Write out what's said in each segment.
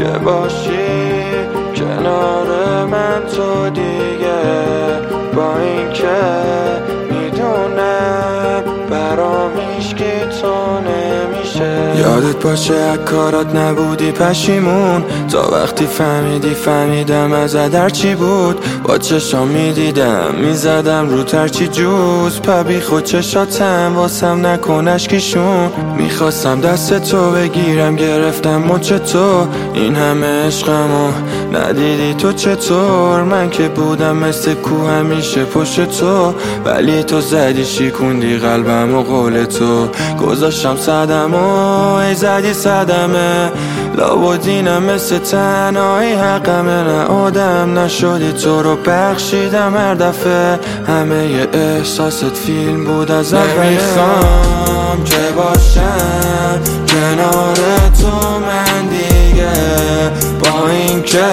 که باشی کنار من تو دیگه، با اینکه میدونم برام هیچکی تو نمیشه. یادت باشه از کارات نبودی پشیمون، تا وقتی فهمیدم ازت هرچی بود. با چشام میدیدم میزدم رو ترچی جوز، پبی خود چشاتم واسم نکن اشکیشون. میخواستم دست تو بگیرم گرفتم مچ تو، این همه عشقمو ندیدی تو چطور؟ من که بودم مثل کو همیشه پشت تو، ولی تو زدی شیکوندی قلبم و قول تو. گذاشتم صدمو ای زدی صدمه، لابدینم مثل تنهایی حقمه. نه آدم نشدی تو رو بخشیدم هر دفعه، همه ی احساست فیلم بود از اول. نمیخوام که باشم کنار تو من دیگه، با اینکه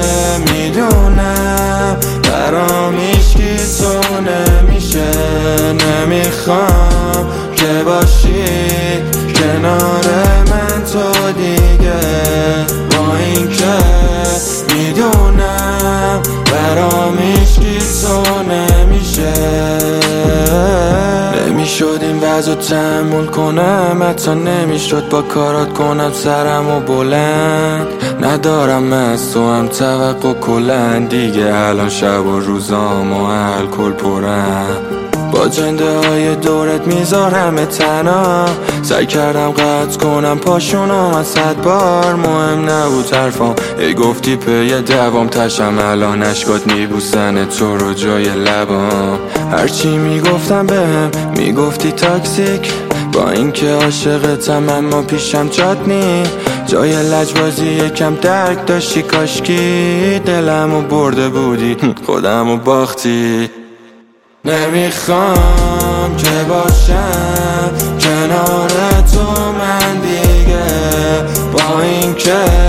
میدونم برام هیچکی تو نمیشه. نمیخوام که باشی کنار من تو دیگه، با اینکه میدونم برام هیچکی تو نمیشه. نمیشد این وضع تحمل کنم، حتی نمیشد با کارات کنم سرمو بلند. ندارم از تو هم توقع کلن دیگه، الان شب و روزام و الکل پرم. با جنده های دورت میذارم تنها، سعی کردم قطع کنم پاشونم از 100 بار. مهم نبود حرفام، ای گفتی پی دوام تشم الان اشکات میبوسن تو رو جای لبام. هرچی میگفتم بهم میگفتی تاکسیک، با اینکه عاشقتم اما پیشم جات نی. جای لجبازی یکم درک داشتی کاشکی، دلمو برده بودی خودمو باختی. نمیخوام که باشم کنار تو من دیگه، با اینکه